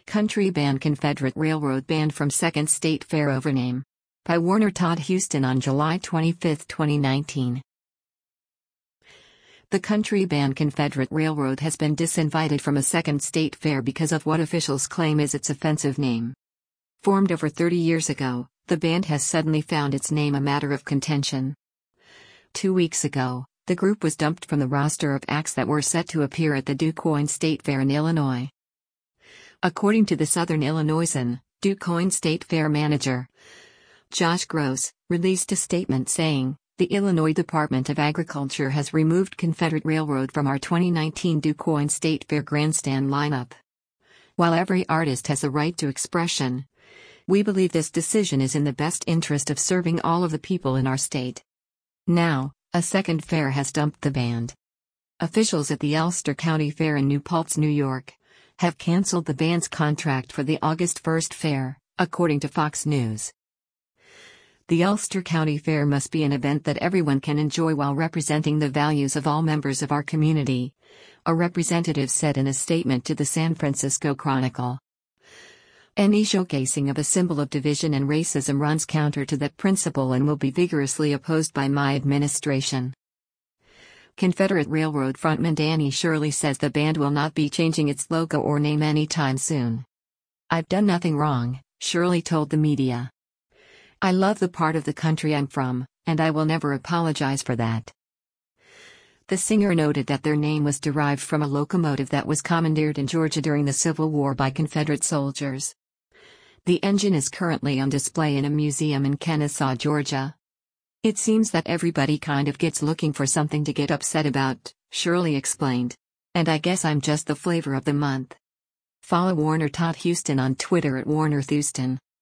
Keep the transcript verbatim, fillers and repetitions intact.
Country band Confederate Railroad banned from Second State Fair over name. By Warner Todd Huston on July twenty-fifth, twenty nineteen. The country band Confederate Railroad has been disinvited from a Second State Fair because of what officials claim is its offensive name. Formed over thirty years ago, the band has suddenly found its name a matter of contention. Two weeks ago, the group was dumped from the roster of acts that were set to appear at the DuQuoin State Fair in Illinois. According to the Southern Illinoisan, DuQuoin State Fair manager Josh Gross released a statement saying, "The Illinois Department of Agriculture has removed Confederate Railroad from our twenty nineteen DuQuoin State Fair grandstand lineup. While every artist has a right to expression, we believe this decision is in the best interest of serving all of the people in our state." Now, a second fair has dumped the band. Officials at the Ulster County Fair in New Paltz, New York, have canceled the band's contract for the August first fair, according to Fox News. The Ulster County Fair must be an event that everyone can enjoy while representing the values of all members of our community, a representative said in a statement to the San Francisco Chronicle. Any showcasing of a symbol of division and racism runs counter to that principle and will be vigorously opposed by my administration. Confederate Railroad frontman Danny Shirley says the band will not be changing its logo or name anytime soon. "I've done nothing wrong," Shirley told the media. "I love the part of the country I'm from, and I will never apologize for that." The singer noted that their name was derived from a locomotive that was commandeered in Georgia during the Civil War by Confederate soldiers. The engine is currently on display in a museum in Kennesaw, Georgia. "It seems that everybody kind of gets looking for something to get upset about," Shirley explained. "And I guess I'm just the flavor of the month." Follow Warner Todd Huston on Twitter at Warner Thuston.